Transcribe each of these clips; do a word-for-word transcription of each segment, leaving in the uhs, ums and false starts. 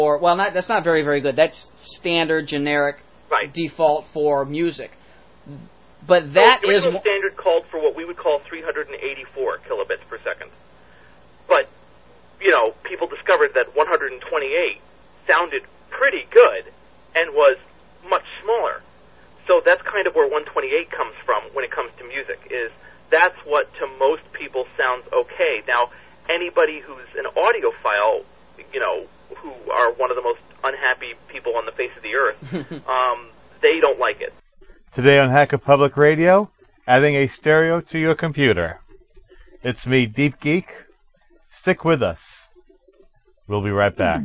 or well, not that's not very very good. That's standard generic right. default for music. But that so the is original standard called for what we would call three hundred eighty-four kilobits per second. But you know, people discovered that one hundred twenty-eight sounded pretty good and was much smaller. So that's kind of where one twenty-eight comes from when it comes to music, is that's what to most people sounds okay. Now, anybody who's an audiophile, you know, who are one of the most unhappy people on the face of the earth, um, they don't like it. Today on Hacker Public Radio, adding a stereo to your computer. It's me, Deep Geek. Stick with us. We'll be right back.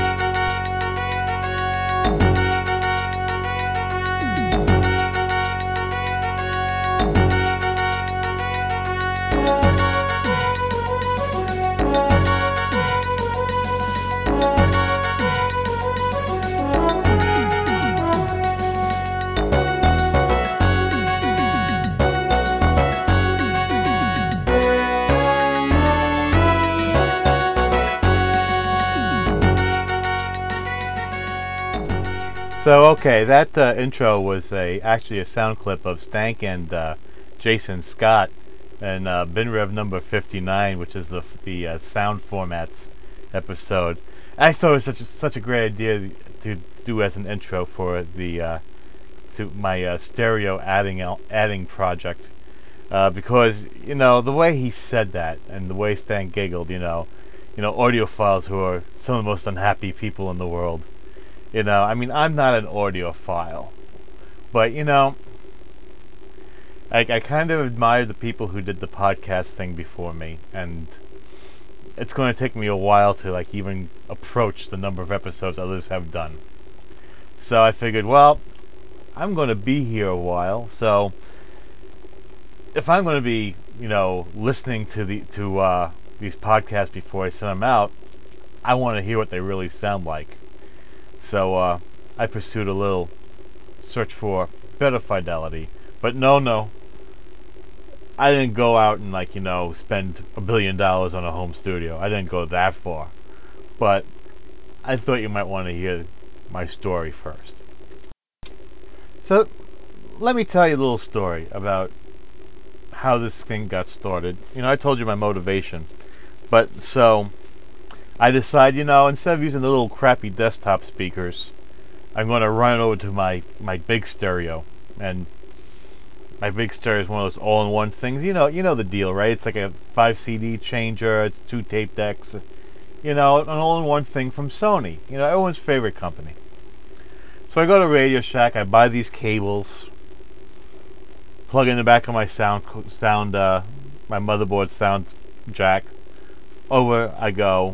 So, okay, that uh, intro was a actually a sound clip of Stank and uh, Jason Scott and uh, BinRev number fifty-nine, which is the the uh, sound formats episode. I thought it was such a, such a great idea to do as an intro for the uh, to my uh, stereo adding adding project, uh, because you know the way he said that and the way Stan giggled, you know, you know, audiophiles who are some of the most unhappy people in the world. You know, I mean, I'm not an audiophile, but, you know, I, I kind of admire the people who did the podcast thing before me, and it's going to take me a while to, like, even approach the number of episodes others have done. So I figured, well, I'm going to be here a while, so if I'm going to be, you know, listening to the to uh, these podcasts before I send them out, I want to hear what they really sound like. So uh, I pursued a little search for better fidelity. But no, no. I didn't go out and, like, you know, spend a billion dollars on a home studio. I didn't go that far. But I thought you might want to hear my story first. So let me tell you a little story about how this thing got started. You know, I told you my motivation. But so I decide, you know, instead of using the little crappy desktop speakers, I'm going to run over to my, my big stereo. And my big stereo is one of those all-in-one things. You know, you know the deal, right? It's like a five C D changer. It's two tape decks. You know, an all-in-one thing from Sony. You know, everyone's favorite company. So I go to Radio Shack. I buy these cables, plug in the back of my sound, sound, uh, my motherboard sound jack. Over I go.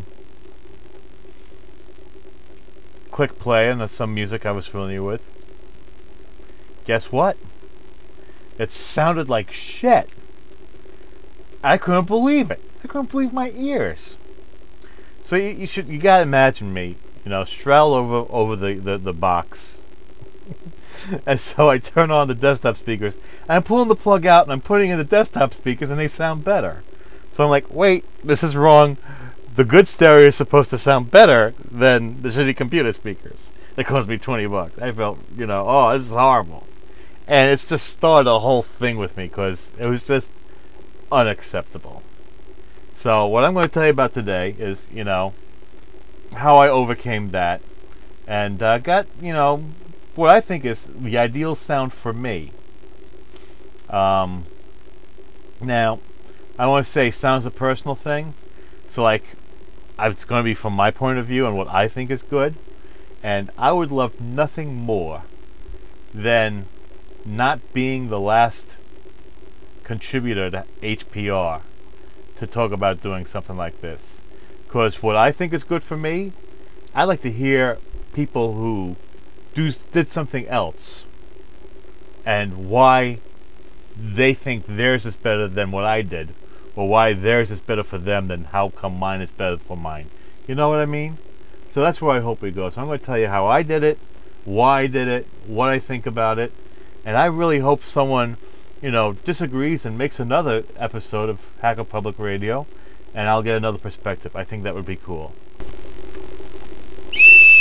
Click play on some music I was familiar with. Guess what? It sounded like shit. I couldn't believe it. I couldn't believe my ears. So you, you should you gotta imagine me, you know, straddle over over the, the, the box. And so I turn on the desktop speakers, and I'm pulling the plug out and I'm putting in the desktop speakers, and they sound better. So I'm like, wait, this is wrong. The good stereo is supposed to sound better than the shitty computer speakers. That cost me twenty bucks. I felt, you know, oh, this is horrible. And it's just started a whole thing with me because it was just unacceptable. So what I'm going to tell you about today is, you know, how I overcame that and uh, got, you know, what I think is the ideal sound for me. Um, now, I want to say sound's a personal thing. So, like, it's going to be from my point of view and what I think is good. And I would love nothing more than not being the last contributor to H P R to talk about doing something like this. Because what I think is good for me, I like to hear people who do did something else and why they think theirs is better than what I did, or why theirs is better for them than how come mine is better for mine. You know what I mean? So that's where I hope we go. So I'm going to tell you how I did it, why I did it, what I think about it, and I really hope someone, you know, disagrees and makes another episode of Hacker Public Radio, and I'll get another perspective. I think that would be cool.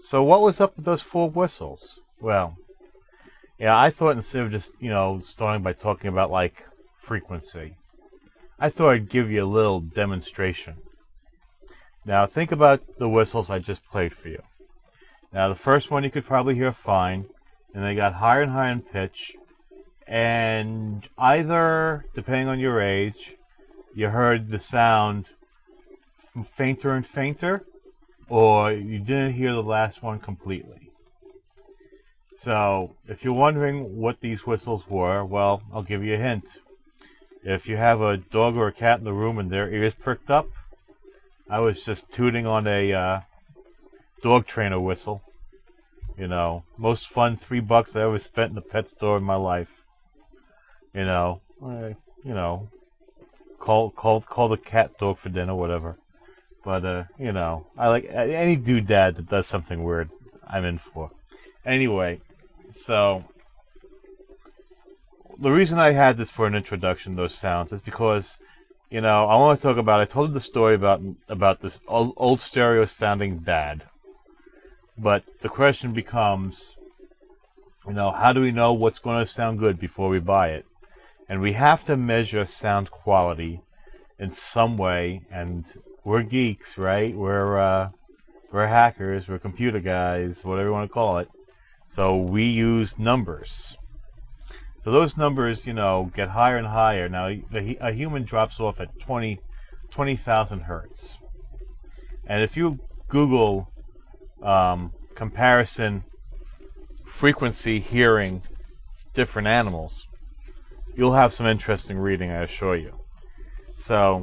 So what was up with those four whistles? Well, yeah, I thought instead of just, you know, starting by talking about, like, frequency, I thought I'd give you a little demonstration. Now, think about the whistles I just played for you. Now, the first one you could probably hear fine, and they got higher and higher in pitch, and either, depending on your age, you heard the sound fainter and fainter, or you didn't hear the last one completely. So, if you're wondering what these whistles were, well, I'll give you a hint. If you have a dog or a cat in the room and their ears pricked up, I was just tooting on a uh, dog trainer whistle. You know, most fun three bucks I ever spent in a pet store in my life. You know, I, you know, call call call the cat dog for dinner, whatever. But uh, you know, I like any doodad that does something weird. I'm in for. Anyway, so the reason I had this for an introduction, those sounds, is because, you know, I want to talk about. I told you the story about about this old, old stereo sounding bad. But the question becomes, you know, how do we know what's going to sound good before we buy it? And we have to measure sound quality in some way. And we're geeks, right? We're uh, we're hackers. We're computer guys, whatever you want to call it. So we use numbers. So those numbers, you know, get higher and higher. Now, the, a human drops off at twenty thousand hertz. And if you Google um, comparison frequency hearing different animals, you'll have some interesting reading, I assure you. So,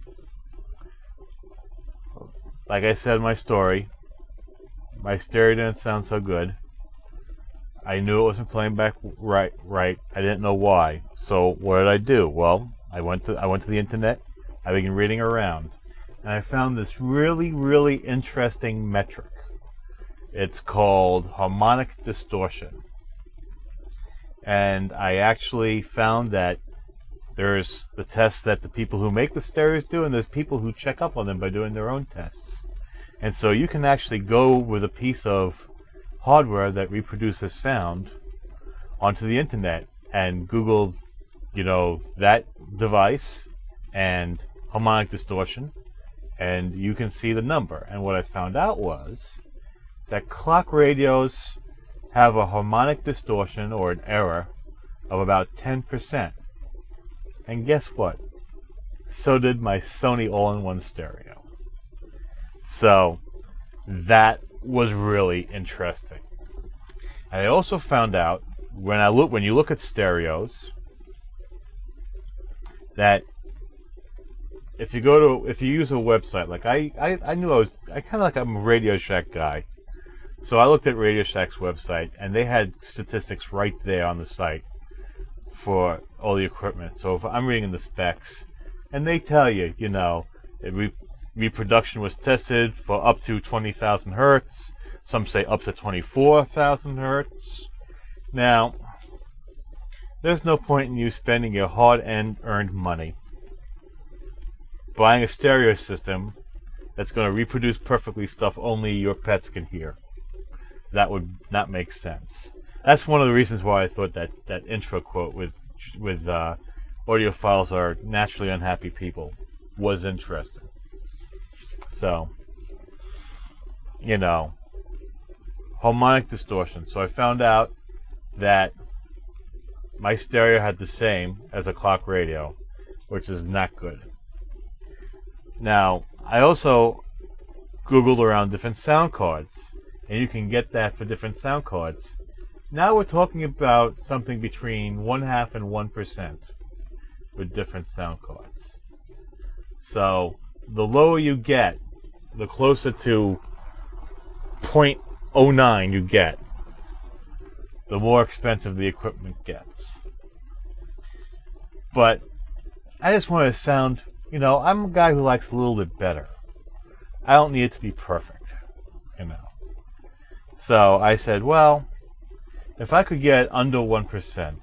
like I said in my story, my stereo didn't sound so good. I knew it wasn't playing back right. Right. I didn't know why. So what did I do? Well, I went to I went to the internet. I began reading around, and I found this really, really interesting metric. It's called harmonic distortion, and I actually found that there's the tests that the people who make the stereos do, and there's people who check up on them by doing their own tests. And so you can actually go with a piece of hardware that reproduces sound onto the internet and Google, you know, that device and harmonic distortion, and you can see the number. And what I found out was that clock radios have a harmonic distortion, or an error, of about ten percent. And guess what? So did my Sony all-in-one stereo. So that was really interesting. And I also found out when I look when you look at stereos that if you go to if you use a website, like I I, I knew I was I kind of like I'm a Radio Shack guy, so I looked at Radio Shack's website and they had statistics right there on the site for all the equipment. So if I'm reading the specs, and they tell you, you know, it re- reproduction was tested for up to twenty thousand hertz. Some say up to twenty-four thousand hertz. Now, there's no point in you spending your hard-earned money buying a stereo system that's going to reproduce perfectly stuff only your pets can hear. That would not make sense. That's one of the reasons why I thought that, that intro quote with with uh, audiophiles are naturally unhappy people was interesting. So, you know, harmonic distortion. So I found out that my stereo had the same as a clock radio, which is not good. Now, I also Googled around different sound cards, and you can get that for different sound cards. Now we're talking about something between one half and one percent with different sound cards. So the lower you get, the closer to zero point zero nine you get, the more expensive the equipment gets. But I just want to sound, you know, I'm a guy who likes a little bit better. I don't need it to be perfect, you know. So I said, well, if I could get under one percent,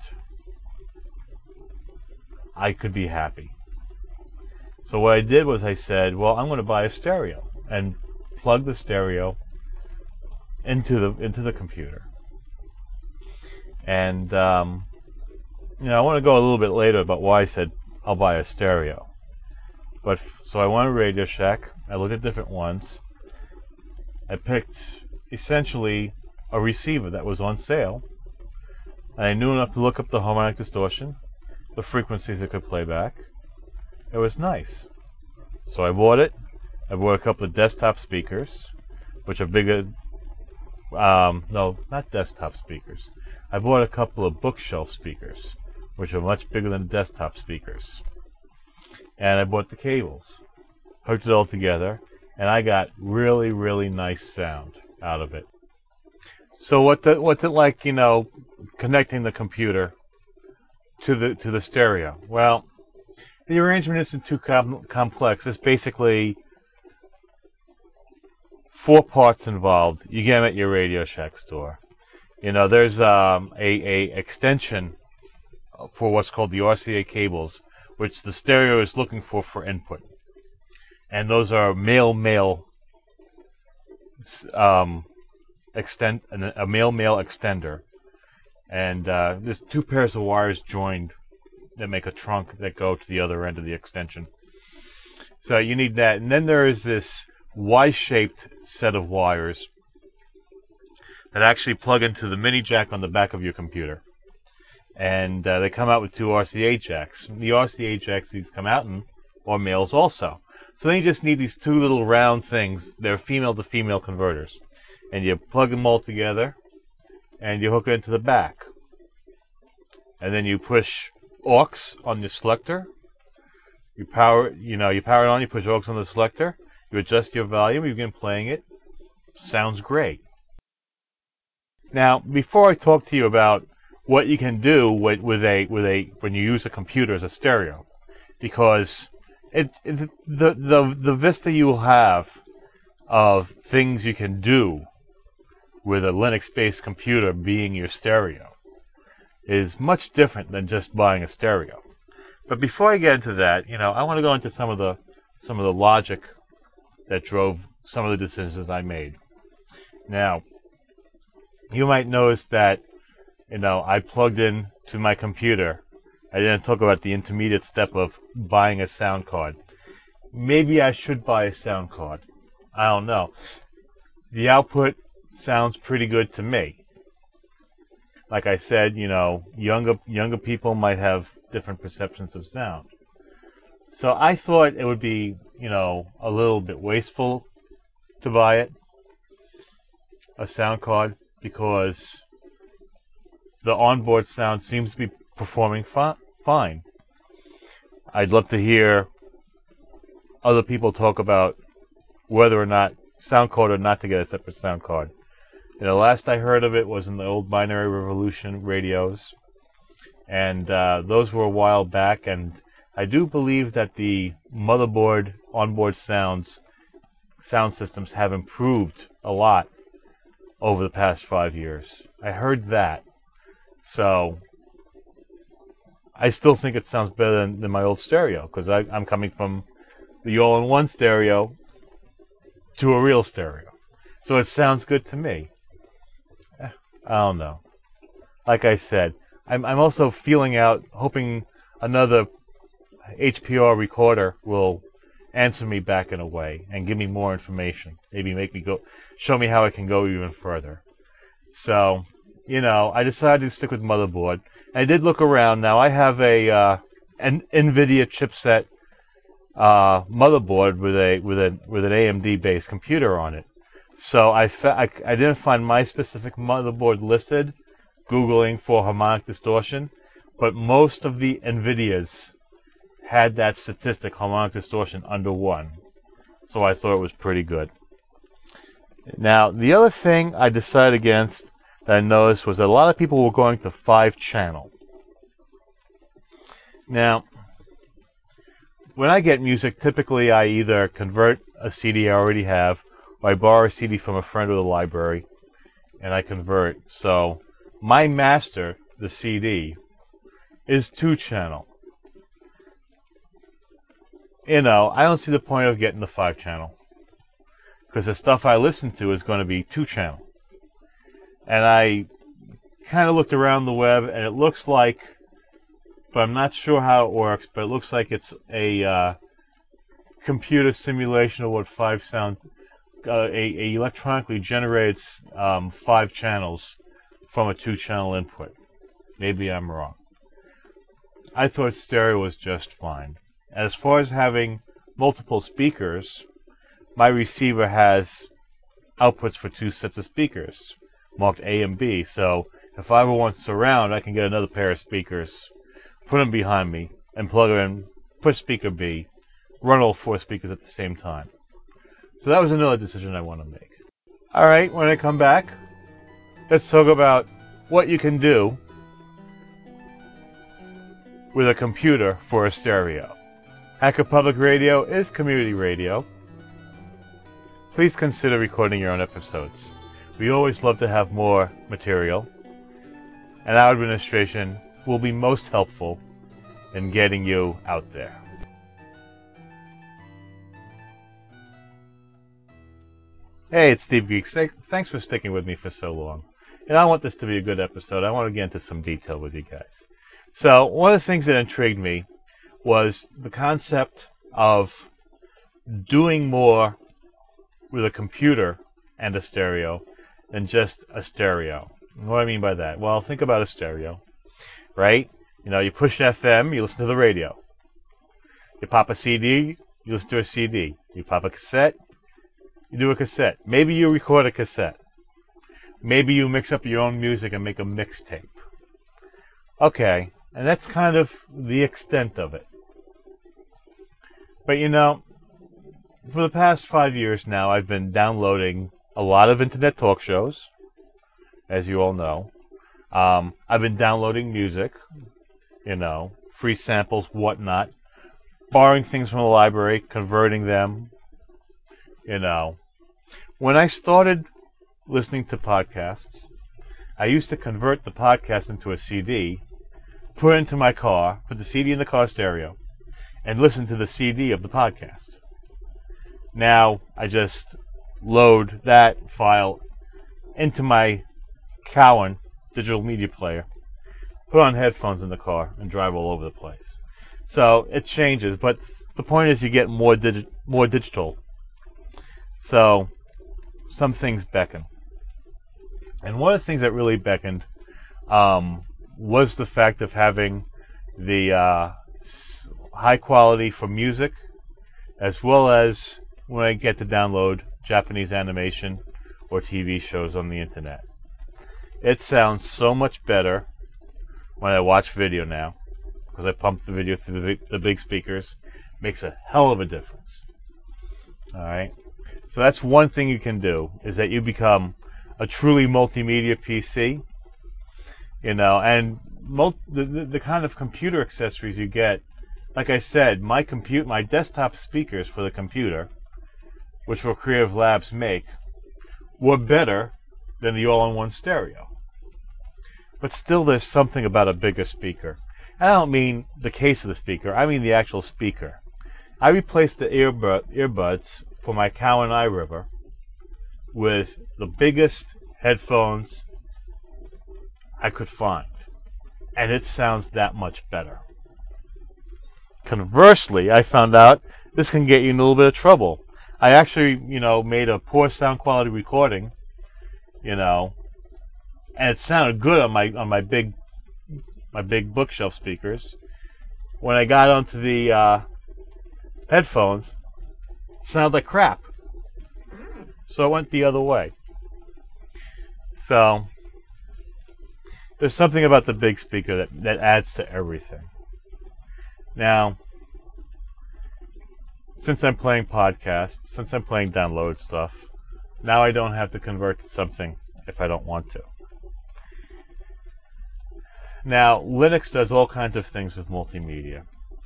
I could be happy. So what I did was I said, well, I'm going to buy a stereo and plug the stereo into the into the computer. And um, you know, I want to go a little bit later about why I said I'll buy a stereo. But so I went to Radio Shack. I looked at different ones. I picked essentially a receiver that was on sale, and I knew enough to look up the harmonic distortion, the frequencies it could play back. It was nice. So I bought it. I bought a couple of desktop speakers, which are bigger. Um, no, not desktop speakers. I bought a couple of bookshelf speakers, which are much bigger than desktop speakers. And I bought the cables, hooked it all together, and I got really, really nice sound out of it. So what the, what's it like, you know, connecting the computer to the to the stereo? Well, the arrangement isn't too com- complex. It's basically four parts involved. You get them at your Radio Shack store. You know, there's um, a, a extension for what's called the R C A cables, which the stereo is looking for for input. And those are male-male um, extend a male-male extender. And uh, there's two pairs of wires joined that make a trunk that go to the other end of the extension. So you need that. And then there is this Y-shaped set of wires that actually plug into the mini jack on the back of your computer. And uh, they come out with two R C A jacks. The R C A jacks these come out in are males also. So then you just need these two little round things. They're female to female converters. And you plug them all together and you hook it into the back. And then you push aux on your selector. You power, you know, you power it on, you push aux on the selector. You adjust your volume, you begin playing it. Sounds great. Now, before I talk to you about what you can do with, with a with a when you use a computer as a stereo, because it, it the the the vista you will have of things you can do with a Linux-based computer being your stereo is much different than just buying a stereo. But before I get into that, you know, I want to go into some of the some of the logic that drove some of the decisions I made. Now, you might notice that, you know, I plugged in to my computer. I didn't talk about the intermediate step of buying a sound card. Maybe I should buy a sound card. I don't know. The output sounds pretty good to me. Like I said, you know, younger younger people might have different perceptions of sound. So I thought it would be, you know, a little bit wasteful to buy it, a sound card, because the onboard sound seems to be performing fi- fine. I'd love to hear other people talk about whether or not sound card or not to get a separate sound card. You know, last I heard of it was in the old Binary Revolution radios, and uh, those were a while back, and I do believe that the motherboard onboard sounds sound systems have improved a lot over the past five years. I heard that. So I still think it sounds better than, than my old stereo, because I'm coming from the all-in-one stereo to a real stereo. So it sounds good to me. I don't know. Like I said, I'm, I'm also feeling out, hoping another H P R recorder will answer me back in a way and give me more information. Maybe make me go, show me how I can go even further. So, you know, I decided to stick with motherboard. I did look around. Now I have a uh, an NVIDIA chipset uh, motherboard with a with a with an A M D based computer on it. So I, fa- I I didn't find my specific motherboard listed, Googling for harmonic distortion, but most of the NVIDIAs had that statistic, harmonic distortion, under one. So I thought it was pretty good. Now, the other thing I decided against that I noticed was that a lot of people were going to five channel. Now, when I get music, typically I either convert a C D I already have, or I borrow a C D from a friend or the library, and I convert. So my master, the C D, is two channel. You know, I don't see the point of getting the five channel, because the stuff I listen to is going to be two channel. And I kind of looked around the web, and it looks like, but I'm not sure how it works, but it looks like it's a uh, computer simulation of what five sound, uh, a, a electronically generated um, five channels from a two-channel input. Maybe I'm wrong. I thought stereo was just fine. As far as having multiple speakers, my receiver has outputs for two sets of speakers, marked A and B. So if I ever want surround, I can get another pair of speakers, put them behind me, and plug in, push speaker B, run all four speakers at the same time. So that was another decision I want to make. Alright, when I come back, let's talk about what you can do with a computer for a stereo. Hacker Public Radio is community radio. Please consider recording your own episodes. We always love to have more material, and our administration will be most helpful in getting you out there. Hey, it's Steve Geeks. Thanks for sticking with me for so long. And I want this to be a good episode. I want to get into some detail with you guys. So, one of the things that intrigued me was the concept of doing more with a computer and a stereo than just a stereo. And what do I mean by that? Well, think about a stereo, right? You know, you push F M, you listen to the radio. You pop a C D, you listen to a C D. You pop a cassette, you do a cassette. Maybe you record a cassette. Maybe you mix up your own music and make a mixtape. Okay, and that's kind of the extent of it. But you know, for the past five years now, I've been downloading a lot of internet talk shows, as you all know. Um, I've been downloading music, you know, free samples, whatnot, borrowing things from the library, converting them, you know. When I started listening to podcasts, I used to convert the podcast into a C D, put it into my car, put the C D in the car stereo, and listen to the C D of the podcast. Now, I just load that file into my Cowan digital media player, put on headphones in the car, and drive all over the place. So, it changes, but the point is you get more, digi- more digital. So, some things beckon. And one of the things that really beckoned um, was the fact of having the uh, s- high quality for music, as well as when I get to download Japanese animation or T V shows on the internet. It sounds so much better when I watch video now, because I pump the video through the big, the big speakers. Makes a hell of a difference. Alright? So that's one thing you can do, is that you become a truly multimedia P C. You know, and mul- the, the, the kind of computer accessories you get, like I said, my compute, my desktop speakers for the computer, which will Creative Labs make, were better than the all-in-one stereo. But still, there's something about a bigger speaker. I don't mean the case of the speaker, I mean the actual speaker. I replaced the earbud, earbuds for my Cowan iRiver with the biggest headphones I could find. And it sounds that much better. Conversely, I found out this can get you in a little bit of trouble. I actually, you know, made a poor sound quality recording, you know, and it sounded good on my on my big my big bookshelf speakers. When I got onto the uh, headphones, it sounded like crap. So I went the other way. So there's something about the big speaker that, that adds to everything. Now, since I'm playing podcasts, since I'm playing download stuff, now I don't have to convert to something if I don't want to. Now, Linux does all kinds of things with multimedia.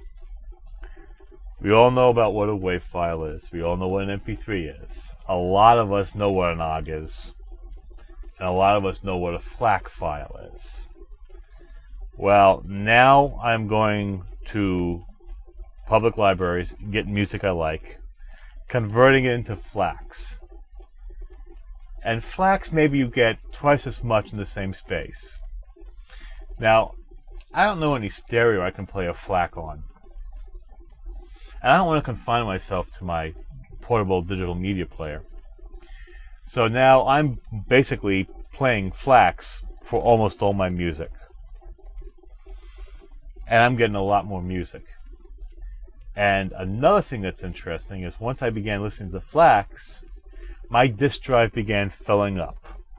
We all know about what a WAV file is. We all know what an M P three is. A lot of us know what an O G is. And a lot of us know what a FLAC file is. Well, now I'm going to public libraries, get music I like, converting it into FLACs. And FLACs, maybe you get twice as much in the same space. Now, I don't know any stereo I can play a FLAC on. And I don't want to confine myself to my portable digital media player. So now I'm basically playing FLACs for almost all my music. And I'm getting a lot more music. And another thing that's interesting is once I began listening to FLACs, my disk drive began filling up.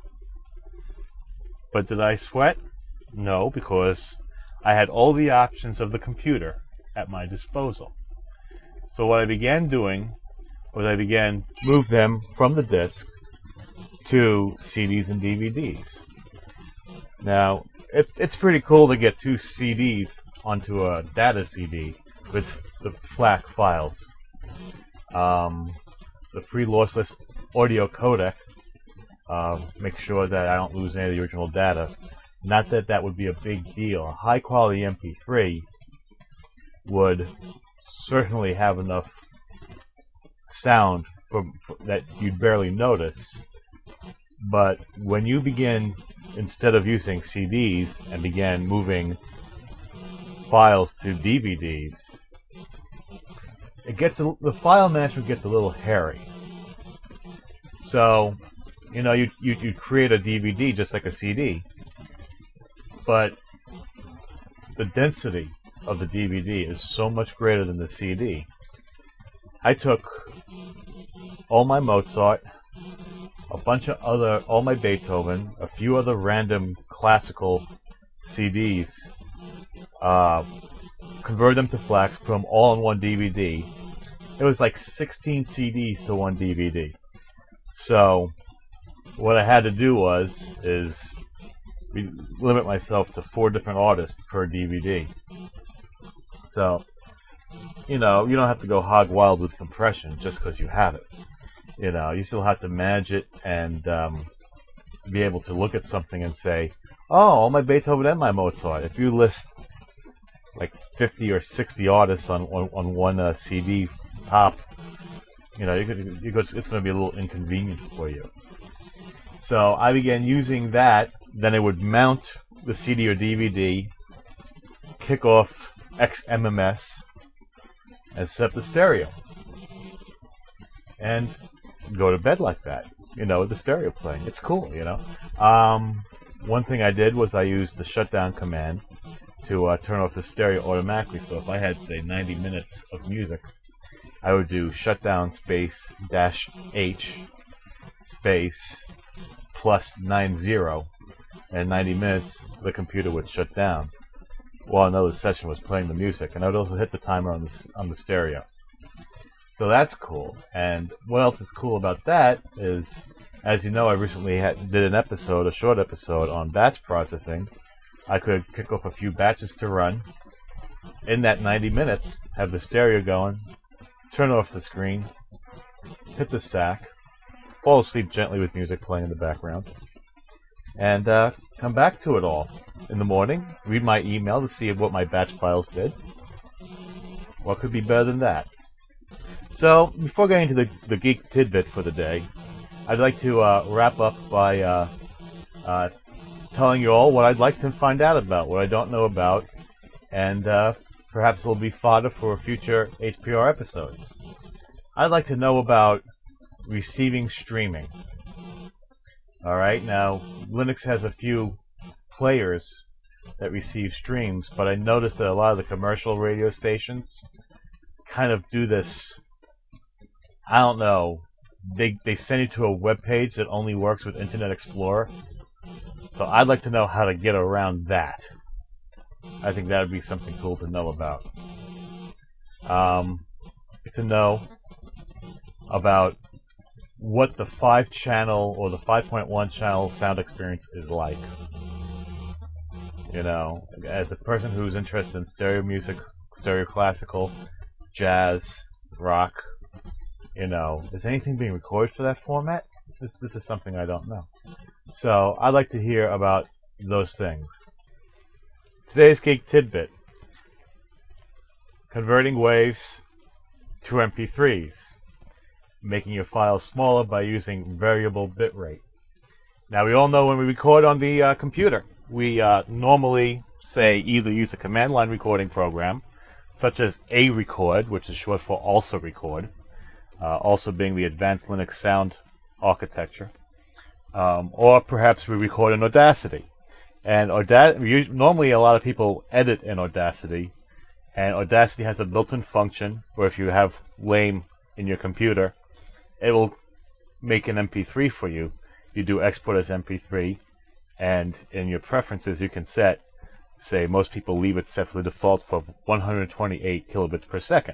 But did I sweat? No, because I had all the options of the computer at my disposal. So what I began doing was I began to move them from the disk to C Ds and D V Ds. Now, it, it's pretty cool to get two C Ds onto a data C D with the FLAC files. Um, the free lossless audio codec uh, makes sure that I don't lose any of the original data. Not that that would be a big deal. A high quality M P three would certainly have enough sound for, for, that you'd barely notice. But when you begin, instead of using C Ds and began moving files to D V Ds, it gets a, the file management gets a little hairy. So, you know, you you you create a D V D just like a C D, but the density of the D V D is so much greater than the C D. I took all my Mozart, a bunch of other, all my Beethoven, a few other random classical C Ds, uh, converted them to FLACs, put them all in one D V D. It was like sixteen C Ds to one D V D. So what I had to do was is limit myself to four different artists per D V D. So, you know, you don't have to go hog wild with compression just because you have it. You know, you still have to manage it and um, be able to look at something and say, oh, all my Beethoven and my Mozart. If you list like fifty or sixty artists on on, on one uh, C D top, you know, you could, you could, it's going to be a little inconvenient for you. So I began using that. Then it would mount the C D or D V D, kick off X M M S, and set up the stereo. And go to bed like that, you know, with the stereo playing. It's cool, you know. Um, one thing I did was I used the shutdown command to uh, turn off the stereo automatically. So if I had, say, ninety minutes of music, I would do shutdown space dash H space plus nine zero, and ninety minutes the computer would shut down while another session was playing the music, and I would also hit the timer on the on the stereo. So that's cool. And what else is cool about that is, as you know, I recently had, did an episode, a short episode on batch processing. I could kick off a few batches to run. In that ninety minutes, have the stereo going, turn off the screen, hit the sack, fall asleep gently with music playing in the background, and uh, come back to it all in the morning, read my email to see what my batch files did. What could be better than that? So, before getting to the, the geek tidbit for the day, I'd like to uh, wrap up by uh, uh, telling you all what I'd like to find out about, what I don't know about, and uh, perhaps it'll be fodder for future H P R episodes. I'd like to know about receiving streaming. Alright, now Linux has a few players that receive streams, but I noticed that a lot of the commercial radio stations kind of do this, I don't know, they they send you to a web page that only works with Internet Explorer. So I'd like to know how to get around that. I think that would be something cool to know about. Um, to know about what the five channel or the five point one channel sound experience is like. You know, as a person who's interested in stereo music, stereo classical, jazz, rock, you know, is anything being recorded for that format? This this is something I don't know. So I'd like to hear about those things. Today's Geek Tidbit: converting waves to M P threes, making your files smaller by using variable bitrate. Now, we all know when we record on the uh, computer, we uh, normally say either use a command line recording program, such as A Record, which is short for Also Record, uh, also being the advanced Linux sound architecture, um, or perhaps we record in Audacity. And Auda- normally a lot of people edit in Audacity, and Audacity has a built-in function where if you have LAME in your computer, it will make an M P three for you. You do export as M P three, and in your preferences you can set, say most people leave it set for the default for one hundred twenty-eight kilobits per second.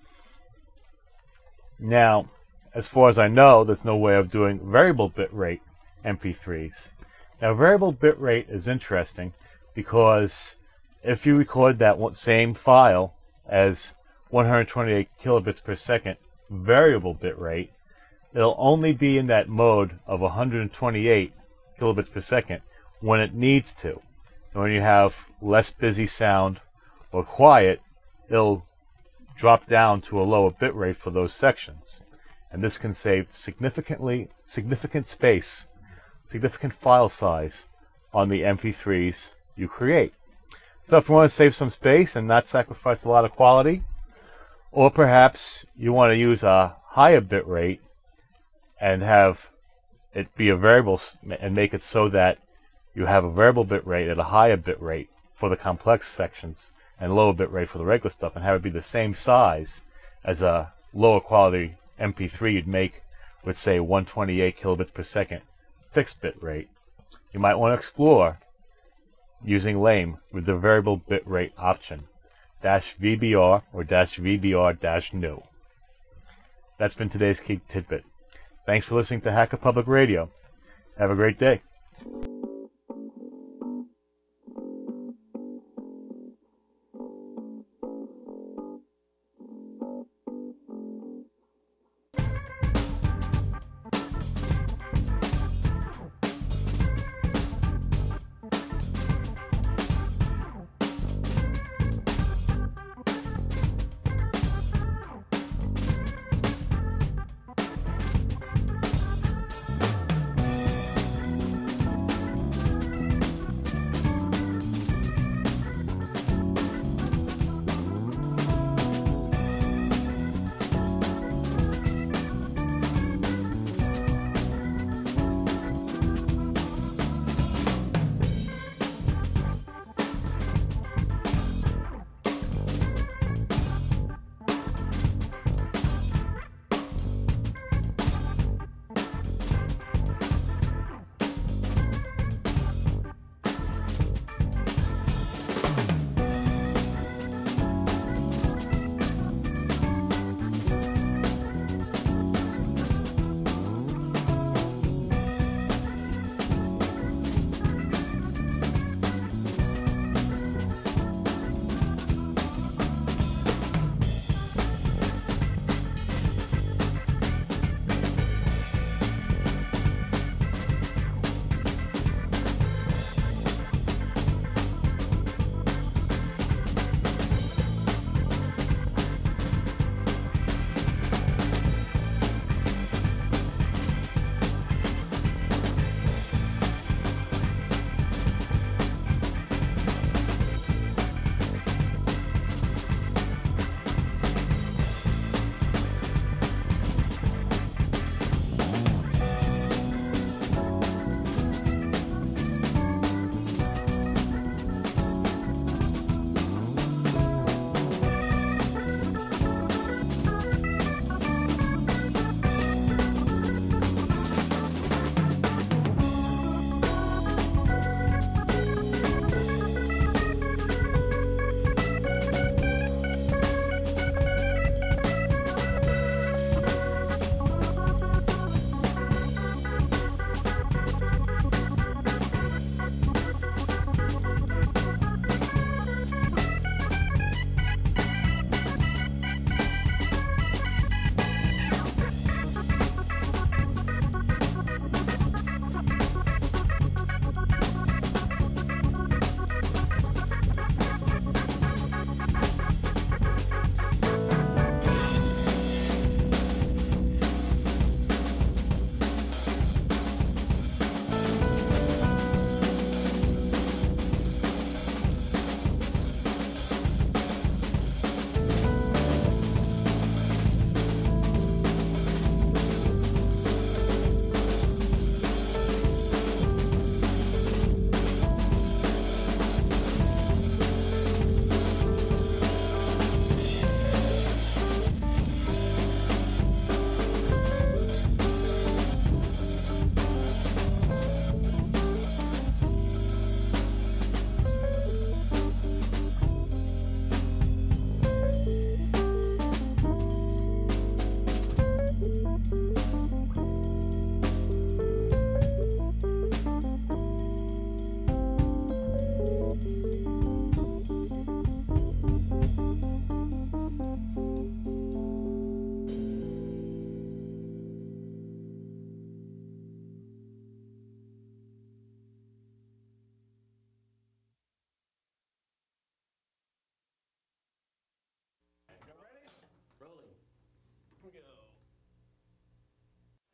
Now, as far as I know, there's no way of doing variable bitrate M P threes. Now, variable bitrate is interesting because if you record that same file as one hundred twenty-eight kilobits per second variable bitrate, it'll only be in that mode of one hundred twenty-eight kilobits per second when it needs to. And when you have less busy sound or quiet, it'll drop down to a lower bitrate for those sections. And this can save significantly significant space, significant file size on the M P threes you create. So if you want to save some space and not sacrifice a lot of quality, or perhaps you want to use a higher bitrate and have it be a variable and make it so that you have a variable bit rate at a higher bit rate for the complex sections and lower bit rate for the regular stuff, and have it be the same size as a lower quality M P three you'd make with, say, one hundred twenty-eight kilobits per second fixed bit rate. You might want to explore using LAME with the variable bit rate option, dash V B R or dash V B R dash new. That's been today's key tidbit. Thanks for listening to Hacker Public Radio. Have a great day.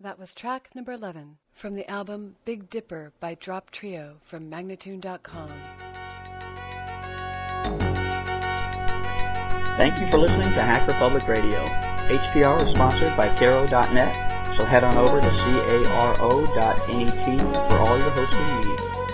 That was track number eleven from the album Big Dipper by Drop Trio from Magnatune dot com. Thank you for listening to Hacker Public Radio. H P R is sponsored by Caro dot net, so head on over to caro dot net for all your hosting needs.